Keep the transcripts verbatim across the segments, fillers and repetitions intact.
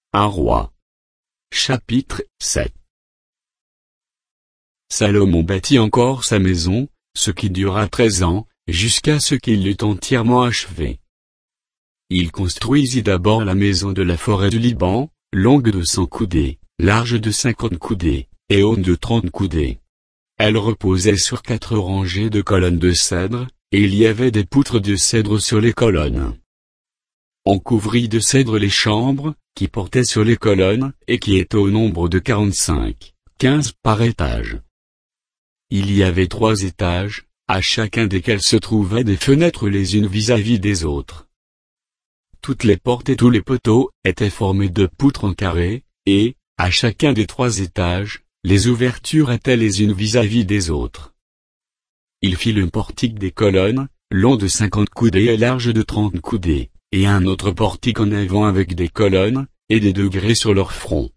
Un roi. Chapitre sept. Salomon bâtit encore sa maison, ce qui dura treize ans, jusqu'à ce qu'il l'eût entièrement achevée. Il construisit d'abord la maison de la forêt du Liban, longue de cent coudées, large de cinquante coudées, et haute de trente coudées. Elle reposait sur quatre rangées de colonnes de cèdre, et il y avait des poutres de cèdre sur les colonnes. On couvrit de cèdre les chambres, qui portaient sur les colonnes, et qui étaient au nombre de quarante-cinq, quinze par étage. Il y avait trois étages, à chacun desquels se trouvaient des fenêtres les unes vis-à-vis des autres. Toutes les portes et tous les poteaux étaient formés de poutres en carré, et, à chacun des trois étages, les ouvertures étaient les unes vis-à-vis des autres. Il fit le portique des colonnes, long de cinquante coudées et large de trente coudées, et un autre portique en avant avec des colonnes, et des degrés sur leur front.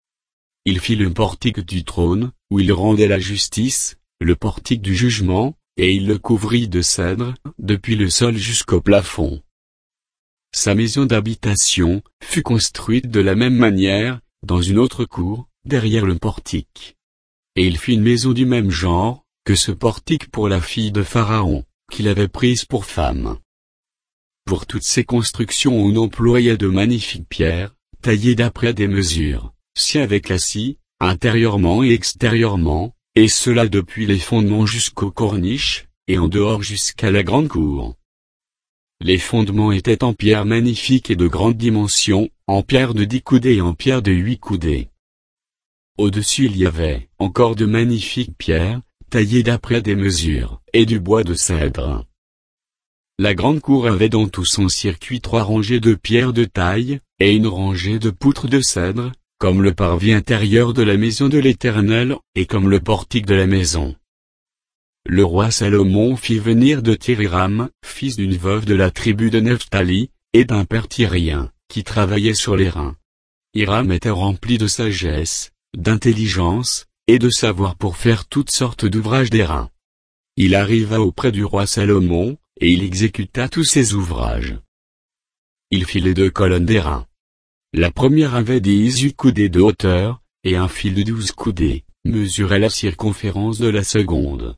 Il fit le portique du trône, où il rendait la justice, le portique du jugement, et il le couvrit de cèdre, depuis le sol jusqu'au plafond. Sa maison d'habitation fut construite de la même manière, dans une autre cour, derrière le portique. Et il fit une maison du même genre, que ce portique pour la fille de Pharaon, qu'il avait prise pour femme. Pour toutes ces constructions on employait de magnifiques pierres, taillées d'après des mesures, scie avec la scie, intérieurement et extérieurement, et cela depuis les fondements jusqu'aux corniches, et en dehors jusqu'à la grande cour. Les fondements étaient en pierre magnifique et de grande dimension, en pierre de dix coudées et en pierre de huit coudées. Au-dessus il y avait encore de magnifiques pierres, taillées d'après des mesures, et du bois de cèdre. La grande cour avait dans tout son circuit trois rangées de pierres de taille, et une rangée de poutres de cèdre, comme le parvis intérieur de la maison de l'Éternel, et comme le portique de la maison. Le roi Salomon fit venir de Tyr-Hiram, fils d'une veuve de la tribu de Nephtali, et d'un père tyrien, qui travaillait sur les reins. Hiram était rempli de sagesse, d'intelligence, et de savoir pour faire toutes sortes d'ouvrages d'airain. Il arriva auprès du roi Salomon, et il exécuta tous ses ouvrages. Il fit les deux colonnes d'airain. La première avait dix-huit coudées de hauteur, et un fil de douze coudées, mesurait la circonférence de la seconde.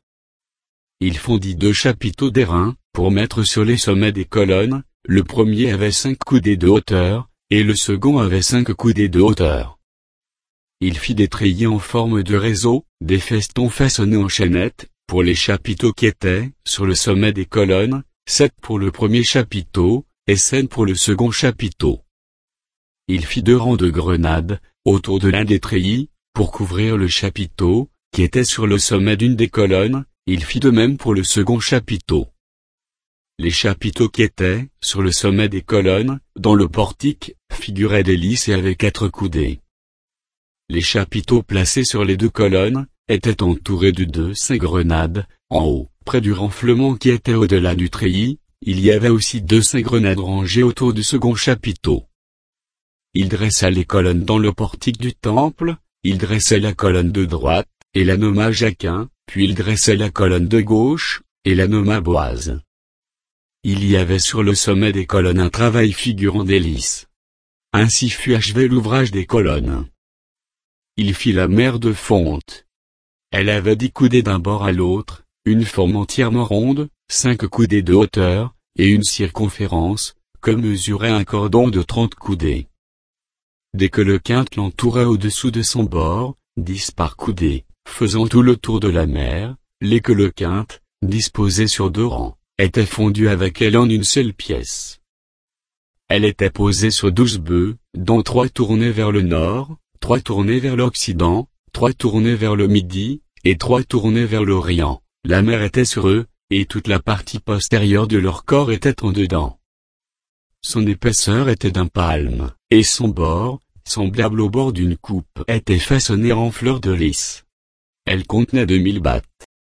Il fondit deux chapiteaux d'airain, pour mettre sur les sommets des colonnes, le premier avait cinq coudées de hauteur, et le second avait cinq coudées de hauteur. Il fit des treillis en forme de réseau, des festons façonnés en chaînettes, pour les chapiteaux qui étaient, sur le sommet des colonnes, sept pour le premier chapiteau, et sept pour le second chapiteau. Il fit deux rangs de grenades, autour de l'un des treillis, pour couvrir le chapiteau, qui était sur le sommet d'une des colonnes, il fit de même pour le second chapiteau. Les chapiteaux qui étaient, sur le sommet des colonnes, dans le portique, figuraient des lys et avaient quatre coudées. Les chapiteaux placés sur les deux colonnes, étaient entourés de deux cinq grenades, en haut, près du renflement qui était au-delà du treillis, il y avait aussi deux cinq grenades rangées autour du second chapiteau. Il dressa les colonnes dans le portique du temple, il dressait la colonne de droite, et la nomma Jachin, puis il dressait la colonne de gauche, et la nomma Boaz. Il y avait sur le sommet des colonnes un travail figurant des lys. Ainsi fut achevé l'ouvrage des colonnes. Il fit la mer de fonte. Elle avait dix coudées d'un bord à l'autre, une forme entièrement ronde, cinq coudées de hauteur, et une circonférence, que mesurait un cordon de trente coudées. Dès que le quinte l'entourait au-dessous de son bord, dix par coudée, faisant tout le tour de la mer, les que le quinte, disposées sur deux rangs, était fondue avec elle en une seule pièce. Elle était posée sur douze bœufs, dont trois tournés vers le nord, trois tournés vers l'occident, trois tournés vers le midi, et trois tournés vers l'orient. La mer était sur eux, et toute la partie postérieure de leur corps était en dedans. Son épaisseur était d'un palme, et son bord, semblable au bord d'une coupe, était façonné en fleurs de lys. Elle contenait deux mille battes.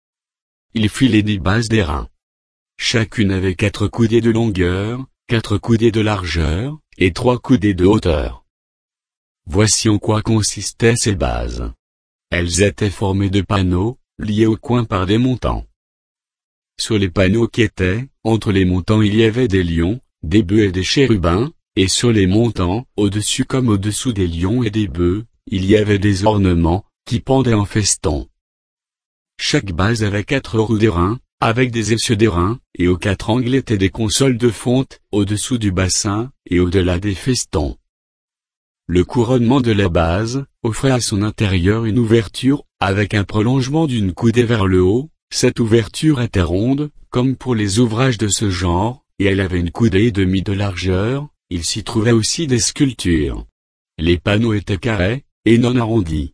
Il fit les dix bases d'airain. Chacune avait quatre coudées de longueur, quatre coudées de largeur, et trois coudées de hauteur. Voici en quoi consistaient ces bases. Elles étaient formées de panneaux, liés au coin par des montants. Sur les panneaux qui étaient, entre les montants il y avait des lions, des bœufs et des chérubins, et sur les montants, au-dessus comme au-dessous des lions et des bœufs, il y avait des ornements, qui pendaient en feston. Chaque base avait quatre roues d'airain, avec des essieux d'airain, et aux quatre angles étaient des consoles de fonte, au-dessous du bassin, et au-delà des festons. Le couronnement de la base, offrait à son intérieur une ouverture, avec un prolongement d'une coudée vers le haut. Cette ouverture était ronde, comme pour les ouvrages de ce genre, et elle avait une coudée et demie de largeur. Il s'y trouvait aussi des sculptures. Les panneaux étaient carrés, et non arrondis.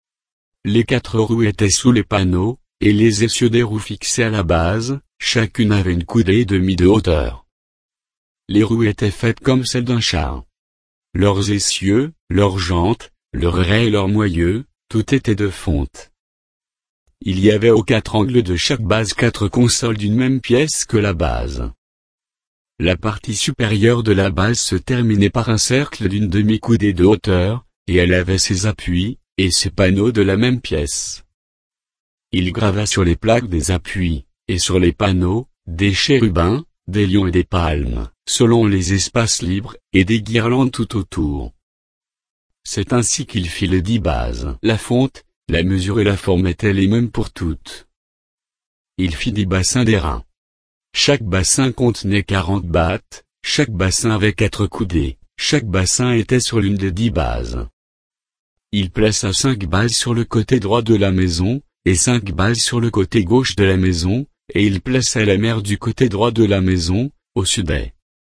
Les quatre roues étaient sous les panneaux, et les essieux des roues fixés à la base, chacune avait une coudée et demie de hauteur. Les roues étaient faites comme celles d'un char. Leurs essieux, leurs jantes, leurs raies et leurs moyeux, tout était de fonte. Il y avait aux quatre angles de chaque base quatre consoles d'une même pièce que la base. La partie supérieure de la base se terminait par un cercle d'une demi-coudée de hauteur, et elle avait ses appuis, et ses panneaux de la même pièce. Il grava sur les plaques des appuis, et sur les panneaux, des chérubins, des lions et des palmes, selon les espaces libres, et des guirlandes tout autour. C'est ainsi qu'il fit les dix bases. La fonte, la mesure et la forme étaient les mêmes pour toutes. Il fit dix bassins d'airain. Chaque bassin contenait quarante battes, chaque bassin avait quatre coudées, chaque bassin était sur l'une des dix bases. Il plaça cinq bases sur le côté droit de la maison, et cinq bases sur le côté gauche de la maison, et il plaça la mer du côté droit de la maison, au sud-est.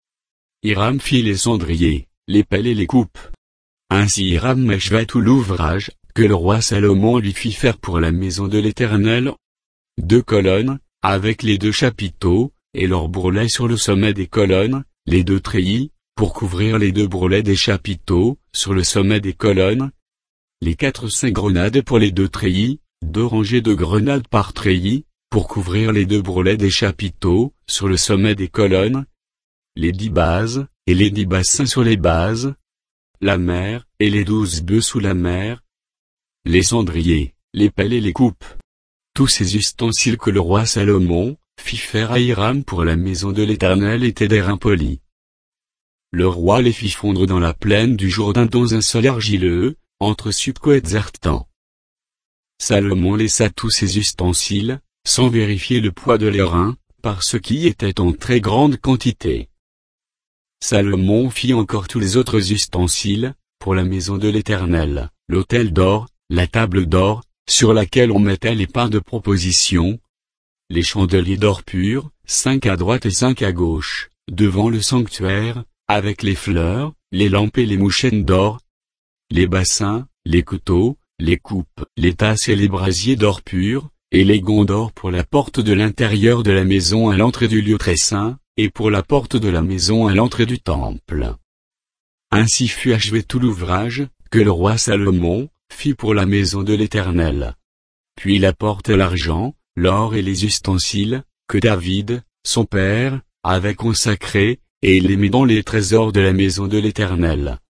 Hiram fit les cendriers, les pelles et les coupes. Ainsi Hiram acheva tout l'ouvrage, que le roi Salomon lui fit faire pour la maison de l'Éternel. Deux colonnes, avec les deux chapiteaux, et leurs bourrelets sur le sommet des colonnes, les deux treillis, pour couvrir les deux bourrelets des chapiteaux, sur le sommet des colonnes. Les quatre cinq grenades pour les deux treillis, deux rangées de grenades par treillis, pour couvrir les deux bourrelets des chapiteaux, sur le sommet des colonnes. Les dix bases, et les dix bassins sur les bases. La mer, et les douze bœufs sous la mer. Les cendriers, les pelles et les coupes. Tous ces ustensiles que le roi Salomon fit faire à Hiram pour la maison de l'Éternel étaient d'airain poli. Le roi les fit fondre dans la plaine du Jourdain dans un sol argileux, entre Succo et Zartan. Salomon laissa tous ces ustensiles, sans vérifier le poids de l'airain, parce qu'ils étaient en très grande quantité. Salomon fit encore tous les autres ustensiles, pour la maison de l'Éternel, l'autel d'or, la table d'or, sur laquelle on mettait les pains de proposition, les chandeliers d'or pur, cinq à droite et cinq à gauche, devant le sanctuaire, avec les fleurs, les lampes et les mouchettes d'or, les bassins, les couteaux, les coupes, les tasses et les brasiers d'or pur, et les gonds d'or pour la porte de l'intérieur de la maison à l'entrée du lieu très saint, et pour la porte de la maison à l'entrée du temple. Ainsi fut achevé tout l'ouvrage, que le roi Salomon fit pour la maison de l'Éternel. Puis il apporta l'argent, l'or et les ustensiles, que David, son père, avait consacrés, et il les mit dans les trésors de la maison de l'Éternel.